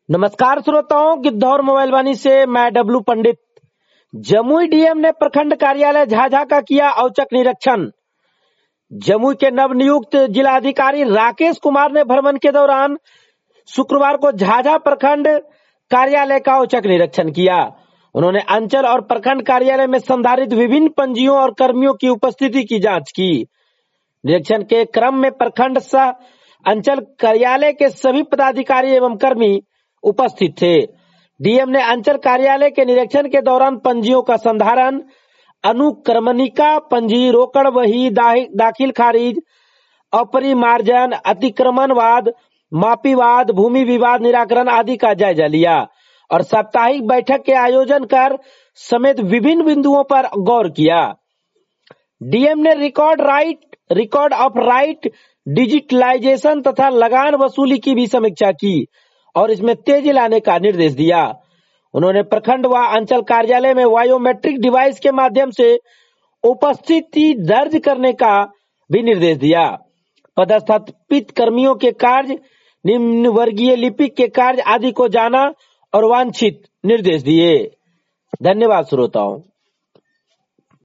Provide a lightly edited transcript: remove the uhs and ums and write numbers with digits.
नमस्कार श्रोताओं, गिद्धौर मोबाइल वाणी से मैं डब्लू पंडित। जमुई डीएम ने प्रखंड कार्यालय झाझा का किया औचक निरीक्षण। जमुई के नवनियुक्त जिलाधिकारी राकेश कुमार ने भ्रमण के दौरान शुक्रवार को झाझा प्रखंड कार्यालय का औचक निरीक्षण किया। उन्होंने अंचल और प्रखंड कार्यालय में संधारित विभिन्न पंजियों और कर्मियों की उपस्थिति की जांच की। निरीक्षण के क्रम में प्रखंड सह अंचल कार्यालय के सभी पदाधिकारी एवं कर्मी उपस्थित थे। डीएम ने अंचल कार्यालय के निरीक्षण के दौरान पंजियों का संधारण, अनुक्रमणिका पंजी, रोकड़ वही, दाखिल खारिज, अपरिमार्जन, अतिक्रमणवाद, मापीवाद, भूमि विवाद निराकरण आदि का जायजा लिया और साप्ताहिक बैठक के आयोजन कर समेत विभिन्न बिंदुओं पर गौर किया। डीएम ने रिकॉर्ड ऑफ राइट डिजिटलाइजेशन तथा लगान वसूली की भी समीक्षा की और इसमें तेजी लाने का निर्देश दिया। उन्होंने प्रखंड व अंचल कार्यालय में बायोमेट्रिक डिवाइस के माध्यम से उपस्थिति दर्ज करने का भी निर्देश दिया। पदस्थापित कर्मियों के कार्य, निम्न वर्गीय लिपिक के कार्य आदि को जाना और वांछित निर्देश दिए। धन्यवाद श्रोताओं।